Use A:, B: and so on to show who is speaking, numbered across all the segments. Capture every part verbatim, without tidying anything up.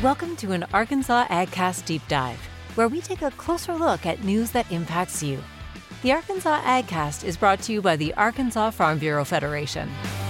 A: Welcome to an Arkansas AgCast Deep Dive, where we take a closer look at news that impacts you. The Arkansas AgCast is brought to you by the Arkansas Farm Bureau Federation.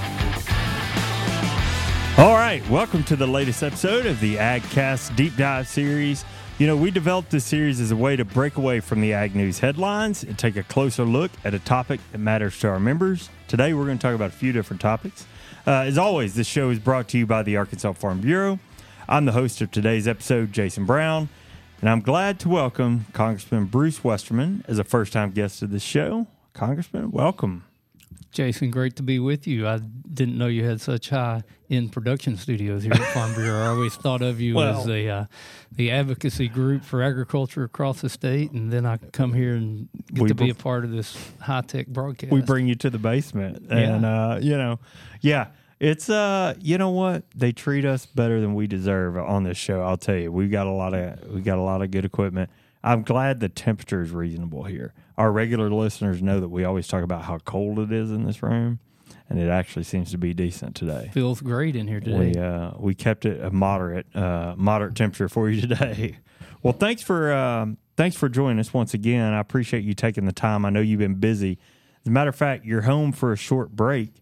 B: All right, welcome to the latest episode of the AgCast Deep Dive series. You know, we developed this series as a way to break away from the ag news headlines and take a closer look at a topic that matters to our members. Today, we're going to talk about a few different topics. Uh, as always, this show is brought to you by the Arkansas Farm Bureau. I'm the host of today's episode, Jason Brown, and I'm glad to welcome Congressman Bruce Westerman as a first-time guest of this show. Congressman, welcome.
C: Jason, great to be with you. I didn't know you had such high-end production studios here at Farm Bureau. I always thought of you well, as a uh, the advocacy group for agriculture across the state, and then I come here and get to be a part of this high-tech broadcast.
B: We bring you to the basement, and yeah. uh, you know, yeah. It's, uh, you know what? They treat us better than we deserve on this show. I'll tell you, we got a lot of, we got a lot of good equipment. I'm glad the temperature is reasonable here. Our regular listeners know that we always talk about how cold it is in this room, and it actually seems to be decent today.
C: Feels great in here today.
B: We, uh, we kept it a moderate, uh, moderate temperature for you today. Well, thanks for, um, thanks for joining us once again. I appreciate you taking the time. I know you've been busy. As a matter of fact, you're home for a short break.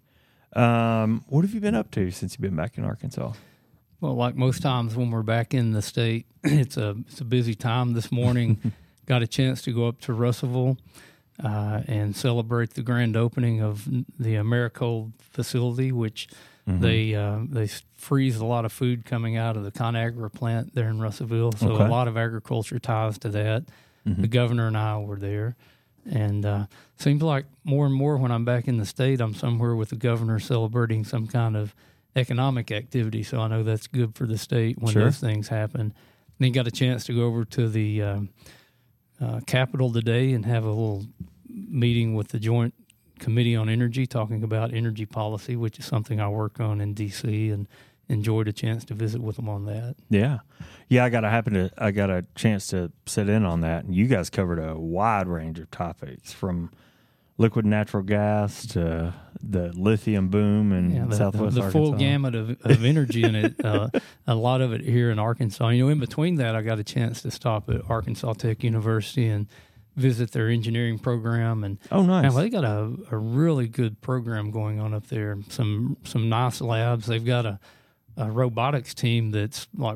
B: Um, what have you been up to since you've been back in Arkansas?
C: Well, like most times when we're back in the state, it's a it's a busy time. This morning, got a chance to go up to Russellville uh, and celebrate the grand opening of the Americold facility, which mm-hmm. they uh, they freeze a lot of food coming out of the ConAgra plant there in Russellville. So okay. a lot of agriculture ties to that. Mm-hmm. The governor and I were there. And uh, seems like more and more when I'm back in the state, I'm somewhere with the governor celebrating some kind of economic activity. So I know that's good for the state when
B: sure.
C: those things happen. And then got a chance to go over to the uh, uh, Capitol today and have a little meeting with the Joint Committee on Energy, talking about energy policy, which is something I work on in D C, and enjoyed a chance to visit with them on that.
B: Yeah. Yeah, I got a happen to I got a chance to sit in on that, and you guys covered a wide range of topics, from liquid natural gas to the lithium boom in
C: yeah, the,
B: Southwest
C: the, the
B: Arkansas.
C: full gamut of, of energy in it. Uh, a lot of it here in Arkansas. You know, in between that, I got a chance to stop at Arkansas Tech University and visit their engineering program. And
B: oh, nice!
C: Man, well, they got a, a really good program going on up there. Some some nice labs. They've got a a robotics team that's like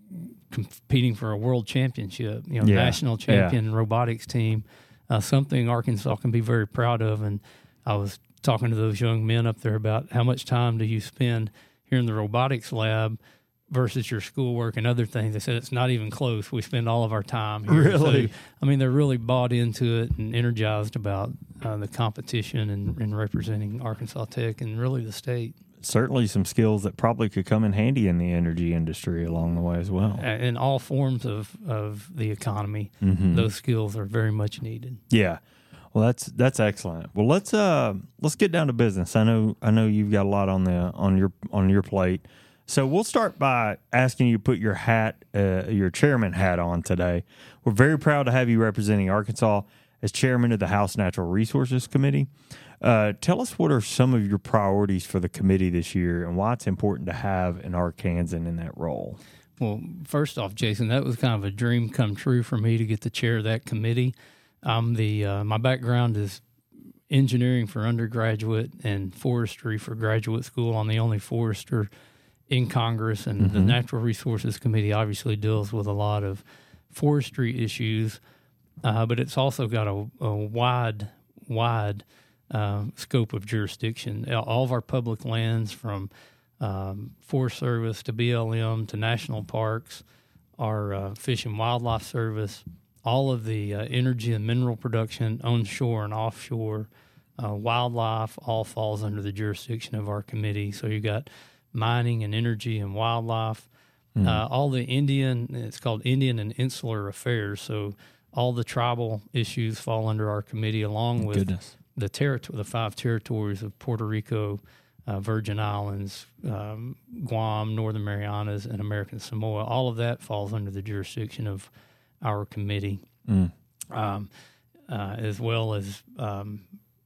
C: competing for a world championship, you know,
B: yeah.
C: national champion yeah. robotics team, uh, something Arkansas can be very proud of. And I was talking to those young men up there about how much time do you spend here in the robotics lab versus your schoolwork and other things. They said it's not even close. We spend all of our time here.
B: Really?
C: So, I mean, they're really bought into it and energized about uh, the competition and, and representing Arkansas Tech and really the state.
B: Certainly some skills that probably could come in handy in the energy industry along the way as well.
C: In all forms of, of the economy,
B: mm-hmm.
C: those skills are very much needed.
B: Yeah. Well, that's that's excellent. Well, let's uh let's get down to business. I know I know you've got a lot on the on your on your plate. So we'll start by asking you to put your hat uh, your chairman hat on today. We're very proud to have you representing Arkansas as chairman of the House Natural Resources Committee. Uh, tell us, what are some of your priorities for the committee this year and why it's important to have an Arkansan in that role?
C: Well, first off, Jason, that was kind of a dream come true for me to get the chair of that committee. I'm the uh, my background is engineering for undergraduate and forestry for graduate school. I'm the only forester in Congress, and mm-hmm. the Natural Resources Committee obviously deals with a lot of forestry issues, uh, but it's also got a, a wide, wide Uh, scope of jurisdiction. All of our public lands, from um, Forest Service to B L M to national parks, our uh, Fish and Wildlife Service, all of the uh, energy and mineral production onshore and offshore, uh, wildlife, all falls under the jurisdiction of our committee. So you got mining and energy and wildlife, mm. uh, all the Indian, it's called Indian and Insular Affairs. So all the tribal issues fall under our committee, along with
B: Goodness.
C: the territory, the five territories of Puerto Rico, uh, Virgin Islands, um, Guam, Northern Marianas, and American Samoa. All of that falls under the jurisdiction of our committee, mm. um, uh, as well as um,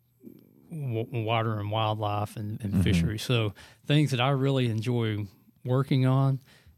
C: w- water and wildlife and, and mm-hmm. fisheries. So things that I really enjoy working on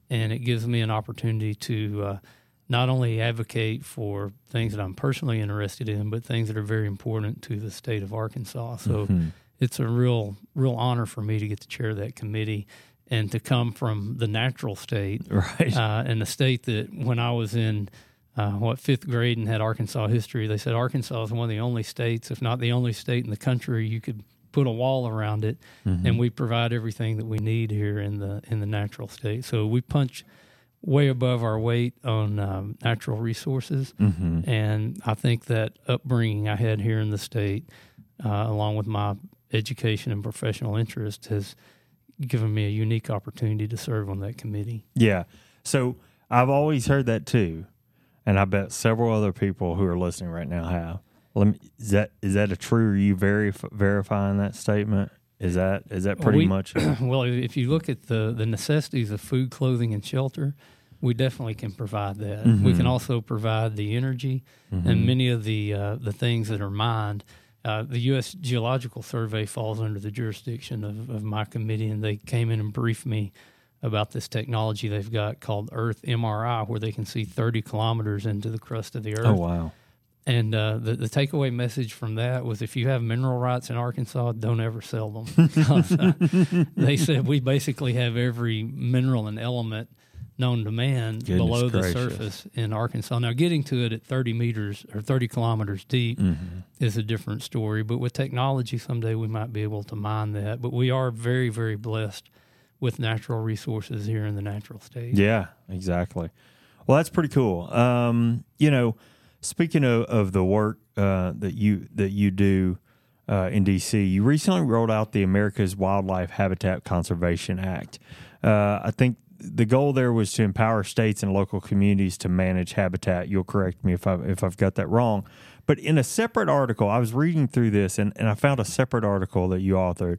C: and it gives me an opportunity to uh, not only advocate for things that I'm personally interested in, but things that are very important to the state of Arkansas. So mm-hmm. it's a real, real honor for me to get to chair that committee and to come from the natural state,
B: right?
C: Uh, and the state that when I was in uh, what fifth grade and had Arkansas history, they said Arkansas is one of the only states, if not the only state in the country, you could put a wall around it, mm-hmm. and we provide everything that we need here in the in the natural state. So we punch way above our weight on um, natural resources, mm-hmm. and I think that upbringing I had here in the state, uh, along with my education and professional interest, has given me a unique opportunity to serve on that committee.
B: Yeah. So I've always heard that too, and I bet several other people who are listening right now have. Let me, is that is that a true? Are you verif- verifying that statement? Is that is that pretty
C: we,
B: much? A-
C: well, if you look at the, the necessities of food, clothing, and shelter, we definitely can provide that. Mm-hmm. We can also provide the energy mm-hmm. and many of the uh, the things that are mined. Uh, the U S Geological Survey falls under the jurisdiction of, of my committee, and they came in and briefed me about this technology they've got called Earth M R I, where they can see thirty kilometers into the crust of the Earth.
B: Oh, wow.
C: And uh, the, the takeaway message from that was if you have mineral rights in Arkansas, don't ever sell them. Because, uh, they said we basically have every mineral and element known to man
B: Goodness
C: below
B: gracious.
C: the surface in Arkansas. Now, getting to it at thirty meters or thirty kilometers deep mm-hmm. is a different story. But with technology, someday we might be able to mine that. But we are very, very blessed with natural resources here in the natural state.
B: Yeah, exactly. Well, that's pretty cool. Um, you know, speaking of, of the work uh, that you that you do uh, in D C, you recently rolled out the America's Wildlife Habitat Conservation Act. Uh, I think the goal there was to empower states and local communities to manage habitat. You'll correct me if I if I've got that wrong. But in a separate article, I was reading through this, and, and I found a separate article that you authored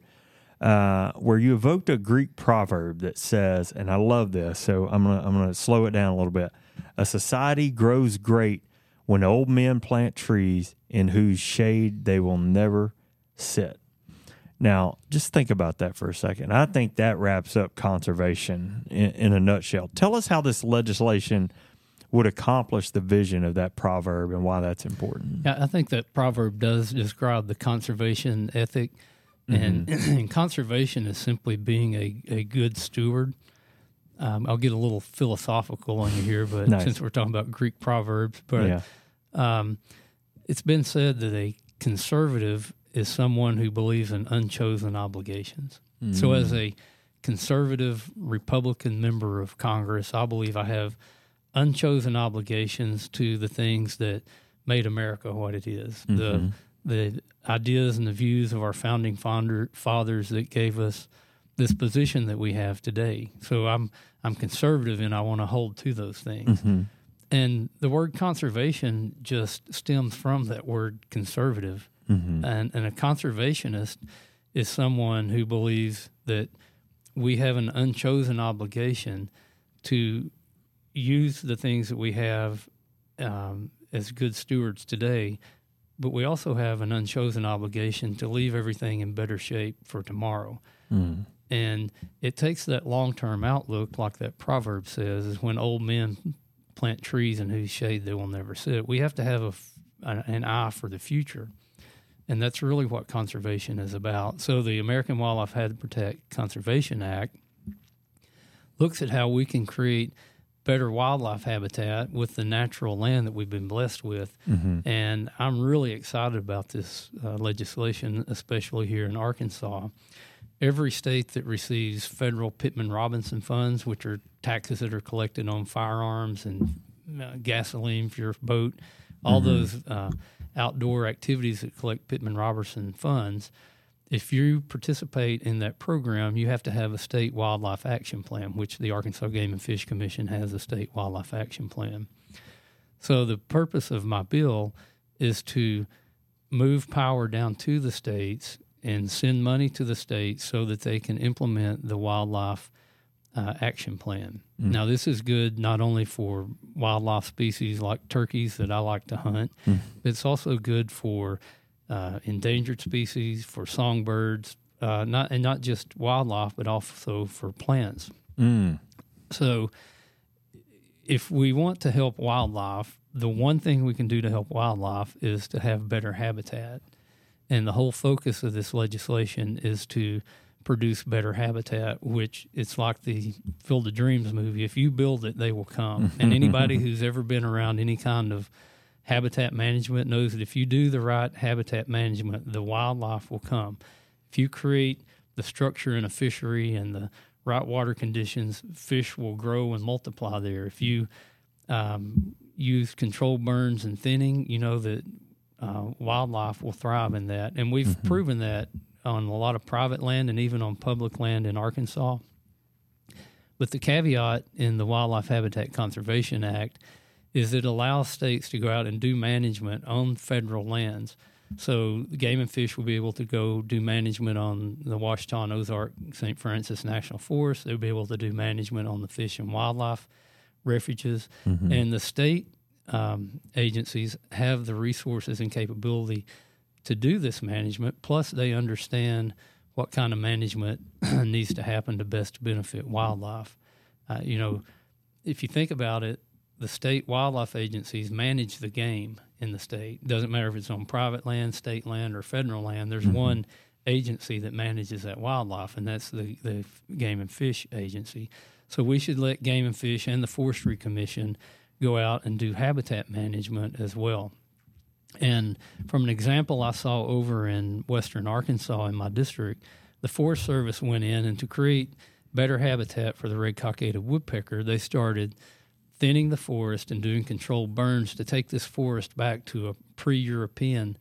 B: uh, where you evoked a Greek proverb that says, and I love this, so I'm gonna I'm gonna slow it down a little bit. A society grows great when old men plant trees in whose shade they will never sit. Now, just think about that for a second. I think that wraps up conservation in, in a nutshell. Tell us how this legislation would accomplish the vision of that proverb and why that's important.
C: Yeah, I think that proverb does describe the conservation ethic, and, mm-hmm. and conservation is simply being a, a good steward. Um, I'll get a little philosophical on you here, but nice. Since we're talking about Greek proverbs, but yeah. um, it's been said that a conservative is someone who believes in unchosen obligations. Mm. So as a conservative Republican member of Congress, I believe I have unchosen obligations to the things that made America what it is. Mm-hmm. The the ideas and the views of our founding founder, fathers that gave us this position that we have today. So I'm I'm conservative, and I want to hold to those things. Mm-hmm. And the word conservation just stems from that word conservative. Mm-hmm. And, and a conservationist is someone who believes that we have an unchosen obligation to use the things that we have um, as good stewards today, but we also have an unchosen obligation to leave everything in better shape for tomorrow. Mm. And it takes that long-term outlook, like that proverb says, is when old men plant trees in whose shade they will never sit. We have to have a, an eye for the future. And that's really what conservation is about. So the American Wildlife Habitat Conservation Act looks at how we can create better wildlife habitat with the natural land that we've been blessed with. Mm-hmm. And I'm really excited about this uh, legislation, especially here in Arkansas. Every state that receives federal Pittman-Robertson funds, which are taxes that are collected on firearms and uh, gasoline for your boat, all mm-hmm. those uh, outdoor activities that collect Pittman-Robertson funds, if you participate in that program, you have to have a state wildlife action plan, which the Arkansas Game and Fish Commission has a state wildlife action plan. So the purpose of my bill is to move power down to the states and send money to the states so that they can implement the wildlife uh, action plan. Mm. Now, this is good not only for wildlife species like turkeys that I like to hunt, mm. but it's also good for uh, endangered species, for songbirds, uh, not and not just wildlife, but also for plants. Mm. So if we want to help wildlife, the one thing we can do to help wildlife is to have better habitat. And the whole focus of this legislation is to produce better habitat, which it's like the Field of Dreams movie. If you build it, they will come. And anybody who's ever been around any kind of habitat management knows that if you do the right habitat management, the wildlife will come. If you create the structure in a fishery and the right water conditions, fish will grow and multiply there. If you um, use controlled burns and thinning, you know that uh, wildlife will thrive in that. And we've mm-hmm. proven that on a lot of private land and even on public land in Arkansas. But the caveat in the Wildlife Habitat Conservation Act is it allows states to go out and do management on federal lands. So Game and Fish will be able to go do management on the Ouachita and Ozark Saint Francis National Forest. They'll be able to do management on the fish and wildlife refuges. Mm-hmm. And the state um, agencies have the resources and capability to do this management, plus they understand what kind of management needs to happen to best benefit wildlife. Uh, you know, if you think about it, the state wildlife agencies manage the game in the state. Doesn't matter if it's on private land, state land, or federal land. There's mm-hmm. one agency that manages that wildlife, and that's the, the Game and Fish Agency. So we should let Game and Fish and the Forestry Commission go out and do habitat management as well. And from an example I saw over in western Arkansas in my district, the Forest Service went in, and to create better habitat for the red-cockaded woodpecker, they started thinning the forest and doing controlled burns to take this forest back to a pre-European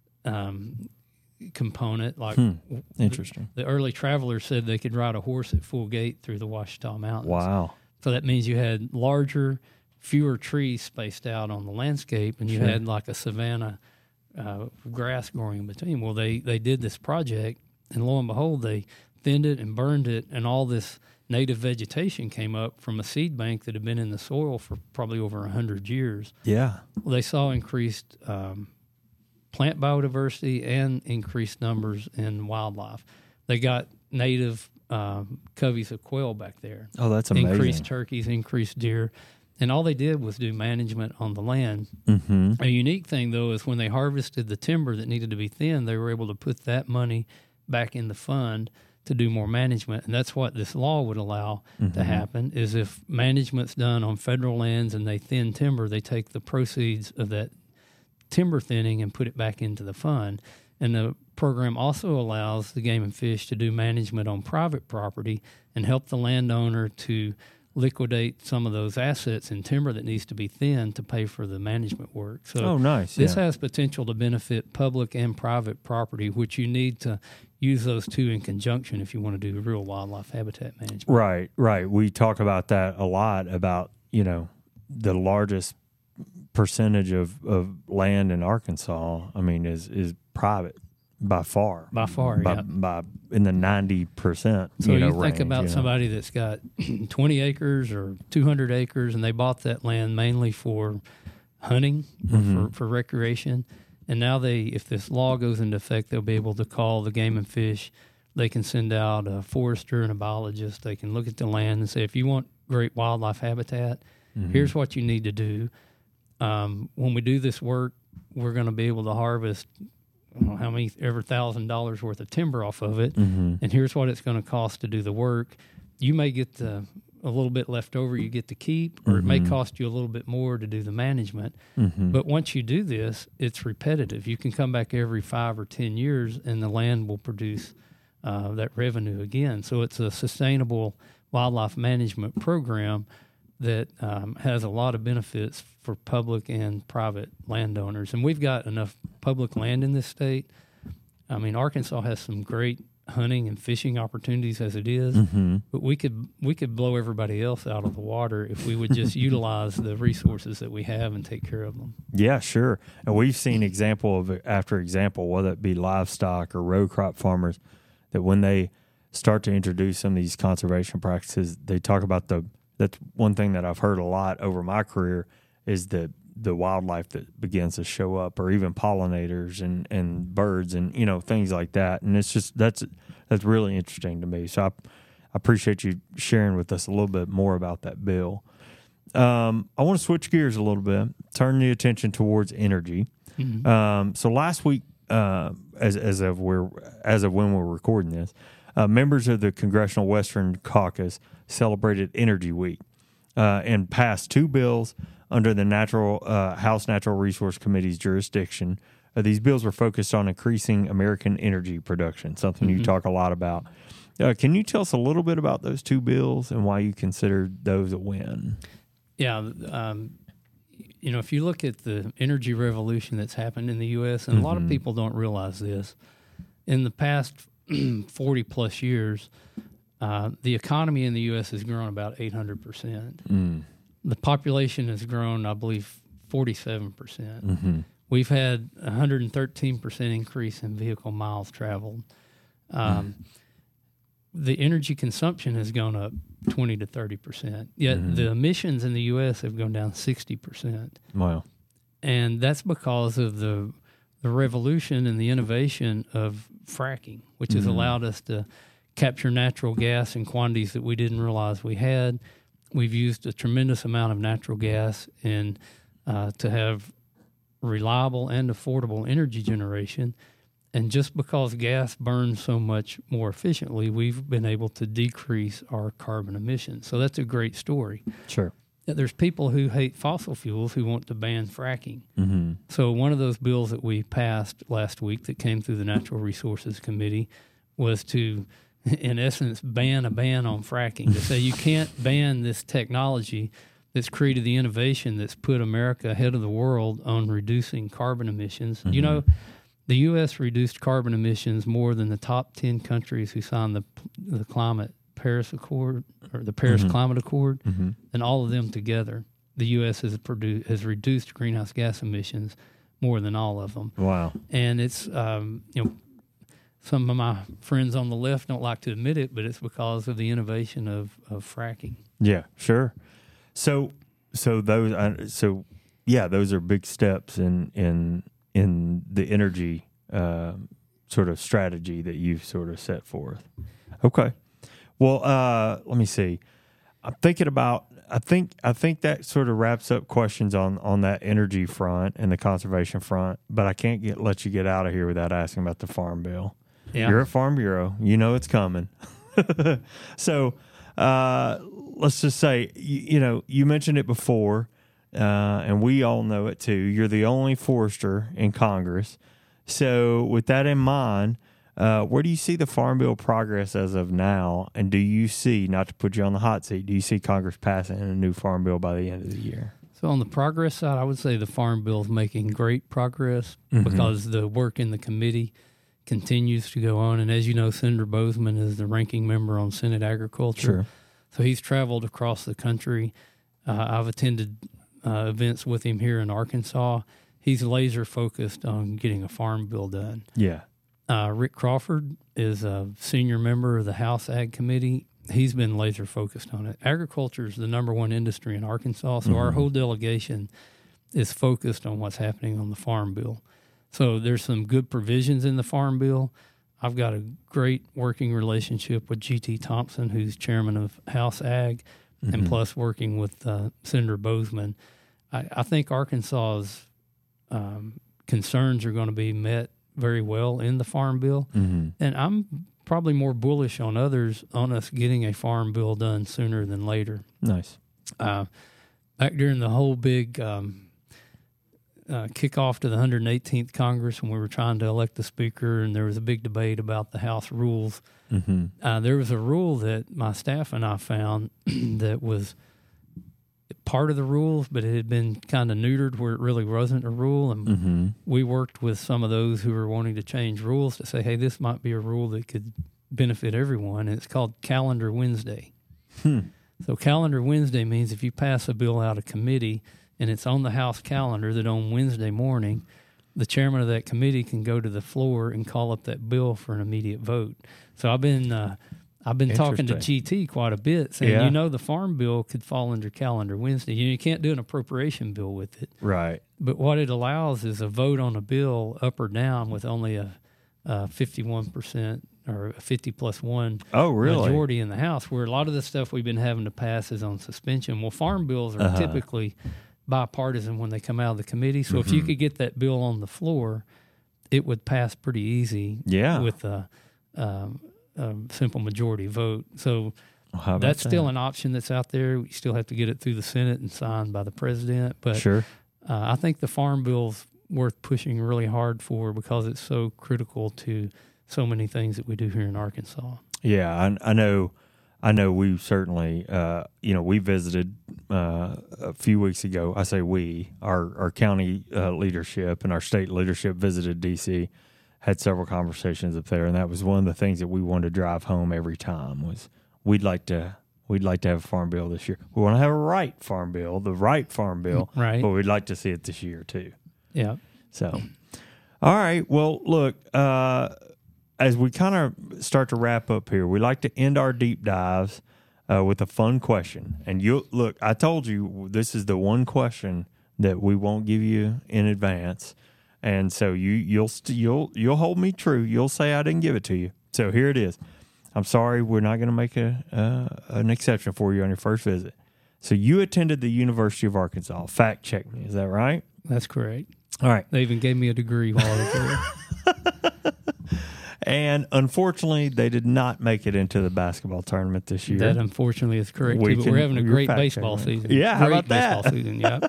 C: um, component. Like
B: hmm. Interesting.
C: The, the early travelers said they could ride a horse at full gait through the Ouachita Mountains.
B: Wow.
C: So that means you had larger, fewer trees spaced out on the landscape, and you
B: sure.
C: had like a savanna uh, grass growing in between. Well, they, they did this project, and lo and behold, they thinned it and burned it, and all this native vegetation came up from a seed bank that had been in the soil for probably over one hundred years.
B: Yeah.
C: Well, they saw increased um, plant biodiversity and increased numbers in wildlife. They got native um, coveys of quail back there.
B: Oh, that's amazing.
C: Increased turkeys, increased deer. And all they did was do management on the land.
B: Mm-hmm.
C: A unique thing, though, is when they harvested the timber that needed to be thinned, they were able to put that money back in the fund to do more management. And that's what this law would allow mm-hmm. to happen, is if management's done on federal lands and they thin timber, they take the proceeds of that timber thinning and put it back into the fund. And the program also allows the Game and Fish to do management on private property and help the landowner to liquidate some of those assets in timber that needs to be thinned to pay for the management work. So
B: oh, nice.
C: This
B: yeah.
C: has potential to benefit public and private property, which you need to use those two in conjunction if you want to do real wildlife habitat management.
B: Right, right. We talk about that a lot, about, you know, the largest percentage of, of land in Arkansas, I mean, is, is private. By far.
C: By far,
B: by,
C: yeah.
B: By in the ninety percent,
C: So
B: you know,
C: you think
B: range,
C: about
B: you know.
C: somebody that's got twenty acres or two hundred acres, and they bought that land mainly for hunting,
B: mm-hmm.
C: or for, for recreation. And now they, if this law goes into effect, they'll be able to call the Game and Fish. They can send out a forester and a biologist. They can look at the land and say, if you want great wildlife habitat, mm-hmm. here's what you need to do. Um, when we do this work, we're going to be able to harvest I don't know how many ever thousand dollars worth of timber off of it,
B: mm-hmm.
C: and here's what it's going to cost to do the work. You may get the, a little bit left over you get to keep, or mm-hmm. it may cost you a little bit more to do the management.
B: Mm-hmm.
C: But once you do this, it's repetitive. You can come back every five or ten years, and the land will produce uh, that revenue again. So it's a sustainable wildlife management program that um, has a lot of benefits for public and private landowners. And we've got enough public land in this state. I mean, Arkansas has some great hunting and fishing opportunities as it is,
B: mm-hmm.
C: but we could we could blow everybody else out of the water if we would just utilize the resources that we have and take care of them.
B: Yeah, sure. And we've seen example of after example, whether it be livestock or row crop farmers, that when they start to introduce some of these conservation practices, they talk about the that's one thing that I've heard a lot over my career is the the wildlife that begins to show up, or even pollinators and, and birds and, you know, things like that. And it's just that's that's really interesting to me. So I I appreciate you sharing with us a little bit more about that bill. Um, I want to switch gears a little bit, turn the attention towards energy. Mm-hmm. Um, so last week, uh, as as of we're as of when we're recording this, uh, members of the Congressional Western Caucus celebrated Energy Week uh, and passed two bills under the Natural uh, House Natural Resource Committee's jurisdiction. Uh, these bills were focused on increasing American energy production, something mm-hmm. you talk a lot about. Uh, can you tell us a little bit about those two bills and why you considered those a win?
C: Yeah, um, you know, if you look at the energy revolution that's happened in the U S, and mm-hmm. a lot of people don't realize this, in the past forty plus years, uh, the economy in the U S has grown about eight hundred percent. Mm. The population has grown, I believe, forty-seven percent. Mm-hmm. We've had a one hundred thirteen percent increase in vehicle miles traveled. Um, mm. The energy consumption has gone up twenty to thirty percent, yet mm-hmm. the emissions in the U S have gone down sixty percent.
B: Wow.
C: And that's because of the the revolution and the innovation of fracking, which mm-hmm. has allowed us to capture natural gas in quantities that we didn't realize we had. We've used a tremendous amount of natural gas in uh, to have reliable and affordable energy generation. And just because gas burns so much more efficiently, we've been able to decrease our carbon emissions. So that's a great story.
B: Sure.
C: There's people who hate fossil fuels who want to ban fracking. Mm-hmm. So one of those bills that we passed last week that came through the Natural Resources Committee was to, in essence, ban a ban on fracking, to say you can't ban this technology that's created the innovation that's put America ahead of the world on reducing carbon emissions. Mm-hmm. You know, the U S reduced carbon emissions more than the top ten countries who signed the the climate Paris Accord or the Paris mm-hmm. Climate Accord, mm-hmm. and all of them together. The U S has produced has reduced greenhouse gas emissions more than all of them.
B: Wow!
C: And it's um, you know, some of my friends on the left don't like to admit it, but it's because of the innovation of, of fracking.
B: Yeah, sure. So so those uh, so yeah, those are big steps in in. in the energy uh, sort of strategy that you've sort of set forth. Okay. Well, uh, let me see. I'm thinking about, I think I think that sort of wraps up questions on, on that energy front and the conservation front, but I can't get let you get out of here without asking about the Farm Bill. Yeah. You're at Farm Bureau. You know it's coming. So uh, let's just say, you, you know, you mentioned it before, Uh, and we all know it too. You're the only forester in Congress. So with that in mind, uh, where do you see the Farm Bill progress as of now? And do you see, not to put you on the hot seat, do you see Congress passing a new Farm Bill by the end of the year?
C: So on the progress side, I would say the Farm Bill is making great progress mm-hmm. because the work in the committee continues to go on. And as you know, Senator Bozeman is the ranking member on Senate Agriculture.
B: Sure.
C: So he's traveled across the country. Uh, I've attended Uh, events with him here in Arkansas. He's laser focused on getting a farm bill done.
B: Yeah.
C: Uh, Rick Crawford is a senior member of the House Ag Committee. He's been laser focused on it. Agriculture is the number one industry in Arkansas, so mm-hmm. our whole delegation is focused on what's happening on the farm bill. So there's some good provisions in the farm bill. I've got a great working relationship with G T Thompson, who's chairman of House Ag, mm-hmm. and plus working with uh, Senator Bozeman. I, I think Arkansas's um, concerns are going to be met very well in the Farm Bill. Mm-hmm. And I'm probably more bullish on others on us getting a Farm Bill done sooner than later.
B: Nice.
C: Uh, back during the whole big um, uh, kickoff to the one hundred eighteenth Congress when we were trying to elect the Speaker and there was a big debate about the House rules, mm-hmm. uh, there was a rule that my staff and I found that was part of the rules, but it had been kind of neutered where it really wasn't a rule. And mm-hmm. we worked with some of those who were wanting to change rules to say, hey, this might be a rule that could benefit everyone. And it's called Calendar Wednesday. Hmm. So Calendar Wednesday means if you pass a bill out of committee and it's on the House calendar, that on Wednesday morning, the chairman of that committee can go to the floor and call up that bill for an immediate vote. So I've been... Uh, I've been talking to G T quite a bit, saying, yeah. you know, the Farm Bill could fall under Calendar Wednesday. You know, you can't do an appropriation bill with it.
B: Right.
C: But what it allows is a vote on a bill up or down with only a, a fifty-one percent or a fifty plus one
B: oh, really?
C: majority in the House, where a lot of the stuff we've been having to pass is on suspension. Well, farm bills are uh-huh. typically bipartisan when they come out of the committee. So mm-hmm. if you could get that bill on the floor, it would pass pretty easy
B: yeah.
C: with a, a, a simple majority vote. So well, that's that? still an option that's out there. We still have to get it through the Senate and signed by the president. But
B: sure.
C: uh, I think the farm bill's worth pushing really hard for because it's so critical to so many things that we do here in Arkansas.
B: Yeah, I, I know. I know we certainly, uh, you know, we visited uh, a few weeks ago. I say we, our our county uh, leadership and our state leadership visited D C, had several conversations up there, and that was one of the things that we wanted to drive home every time was we'd like to we'd like to have a farm bill this year. We want to have a right farm bill, the right farm bill,
C: right?
B: But we'd like to see it this year too.
C: Yeah.
B: So, all right. Well, look. Uh, As we kind of start to wrap up here, we like to end our deep dives uh, with a fun question. And you look, I told you this is the one question that we won't give you in advance, and so you you'll st- you'll you'll hold me true. You'll say I didn't give it to you. So here it is. I'm sorry, we're not going to make a uh, an exception for you on your first visit. So you attended the University of Arkansas. Fact check me. Is that right?
C: That's correct.
B: All right.
C: They even gave me a degree while I was there.
B: And unfortunately, they did not make it into the basketball tournament this year.
C: That unfortunately is correct,
B: we
C: too, but
B: can,
C: we're having a great baseball
B: checking.
C: season.
B: Yeah,
C: great
B: how about
C: baseball
B: that?
C: season, yeah.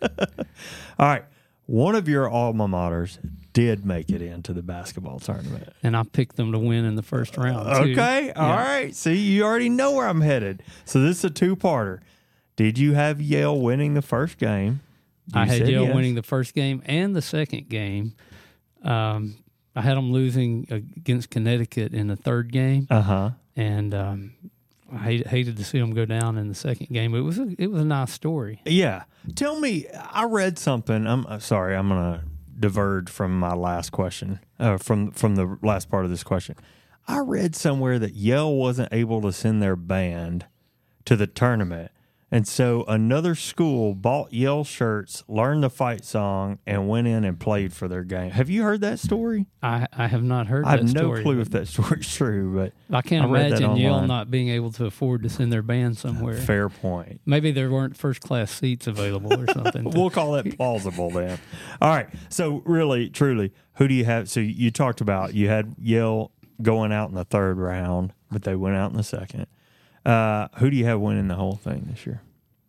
B: All right. One of your alma maters did make it into the basketball tournament.
C: And I picked them to win in the first round, too.
B: Okay.
C: Yeah.
B: All right. See, you already know where I'm headed. So this is a two-parter. Did you have Yale winning the first game? You
C: I had Yale
B: yes.
C: winning the first game and the second game. Um I had them losing against Connecticut in the third game,
B: uh-huh.
C: and um, I hate, hated to see them go down in the second game. It was a, it was a nice story.
B: Yeah. Tell me, I read something. I'm uh, sorry, I'm going to diverge from my last question, uh, from from the last part of this question. I read somewhere that Yale wasn't able to send their band to the tournament. And so another school bought Yale shirts, learned the fight song, and went in and played for their game. Have you heard that story?
C: I, I have not heard
B: I
C: that
B: have no
C: story.
B: clue if that story's true, but
C: I can't
B: I read
C: imagine
B: that
C: Yale not being able to afford to send their band somewhere.
B: Fair point.
C: Maybe there weren't first-class seats available or something.
B: We'll call that plausible then. All right. So really, truly, who do you have? So you talked about you had Yale going out in the third round, but they went out in the second. Uh, who do you have winning the whole thing this year?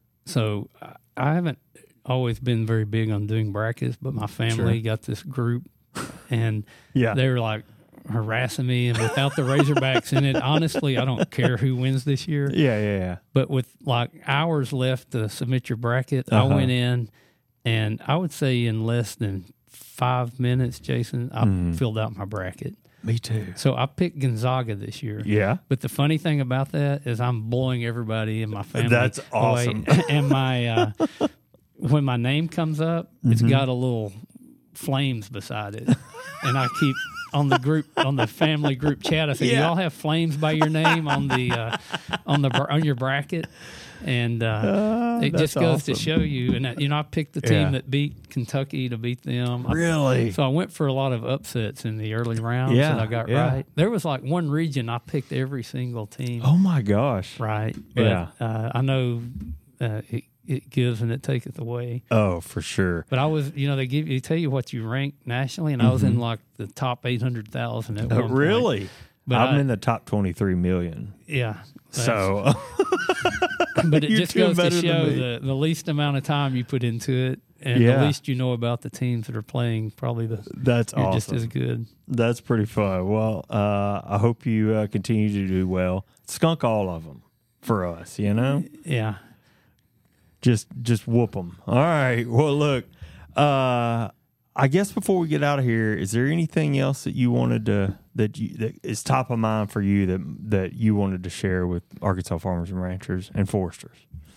C: So I haven't always been very big on doing brackets, but my family
B: Sure.
C: got this group, and
B: Yeah.
C: they were like harassing me. And without the Razorbacks in it, honestly, I don't care who wins this year.
B: Yeah, yeah, yeah.
C: But with like hours left to submit your bracket,
B: Uh-huh.
C: I went in, and I would say in less than five minutes, Jason, I
B: Mm.
C: filled out my bracket.
B: Me too.
C: So I picked Gonzaga this year.
B: Yeah.
C: But the funny thing about that is I'm blowing everybody in my family.
B: That's
C: away.
B: awesome.
C: And my uh, when my name comes up,
B: Mm-hmm.
C: it's got a little flames beside it, and I keep on the group on the family group chat. I say,
B: Yeah.
C: "Y'all have flames by your name on the uh, on the on your bracket." And uh,
B: Uh,
C: it
B: that's
C: just goes
B: awesome.
C: to show you. And, that, you know, I picked the team
B: Yeah.
C: that beat Kentucky to beat them. I-
B: Really?
C: so I went for a lot of upsets in the early rounds
B: Yeah,
C: that I got
B: yeah.
C: right. There was like one region I picked every single team
B: Oh my gosh.
C: right. But
B: Yeah.
C: uh, I know uh, it, it gives and it taketh away.
B: Oh, for sure.
C: But I was, you know, they give you tell you what you rank nationally, and I was in like the top eight hundred thousand at
B: Uh,
C: one point.
B: really?
C: But
B: I'm
C: I-
B: in the top twenty-three million.
C: Yeah. that's-
B: So,
C: but it
B: You're
C: just
B: doing
C: goes to
B: better than
C: show
B: me.
C: the, the least amount of time you put into it, and
B: Yeah.
C: the least you know about the teams that are playing, probably the
B: that's
C: you're
B: awesome.
C: just as good.
B: That's pretty fun. Well, uh, I hope you uh, continue to do well. Skunk all of them for us, you know?
C: Yeah.
B: Just just whoop them. All right. Well, look, uh, I guess before we get out of here, is there anything else that you wanted to that you that is top of mind for you that that you wanted to share with Arkansas farmers and ranchers and foresters?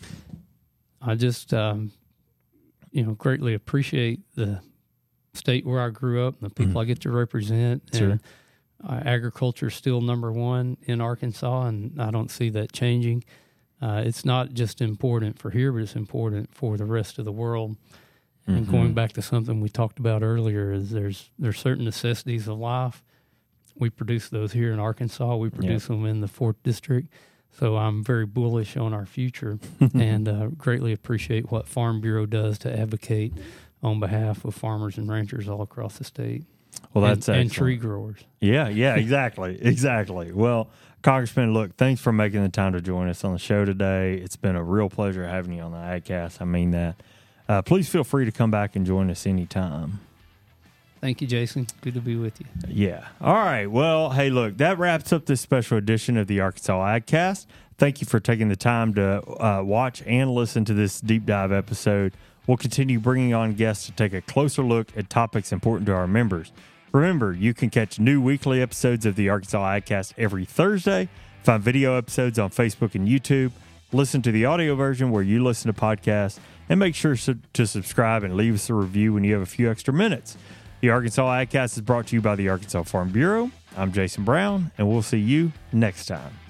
C: I just, um, you know, greatly appreciate the state where I grew up and the people
B: Mhm.
C: I get to represent.
B: Sure.
C: And uh, agriculture is still number one in Arkansas, and I don't see that changing. Uh, it's not just important for here, but it's important for the rest of the world. And
B: Mhm.
C: going back to something we talked about earlier, is there's there's certain necessities of life we produce those here in Arkansas. We produce yep. them in the fourth District. So I'm very bullish on our future and uh, greatly appreciate what Farm Bureau does to advocate on behalf of farmers and ranchers all across the state.
B: Well, that's
C: and,
B: excellent.
C: And tree growers.
B: Yeah, yeah, exactly, exactly. Well, Congressman, look, thanks for making the time to join us on the show today. It's been a real pleasure having you on the AgCast. I mean that. Uh, please feel free to come back and join us anytime.
C: Thank you, Jason. Good to be with you.
B: Yeah. All right. Well, hey, look, that wraps up this special edition of the Arkansas AgCast. Thank you for taking the time to uh, watch and listen to this deep dive episode. We'll continue bringing on guests to take a closer look at topics important to our members. Remember, you can catch new weekly episodes of the Arkansas AgCast every Thursday. Find video episodes on Facebook and YouTube. Listen to the audio version where you listen to podcasts. And make sure to subscribe and leave us a review when you have a few extra minutes. The Arkansas AgCast is brought to you by the Arkansas Farm Bureau. I'm Jason Brown, and we'll see you next time.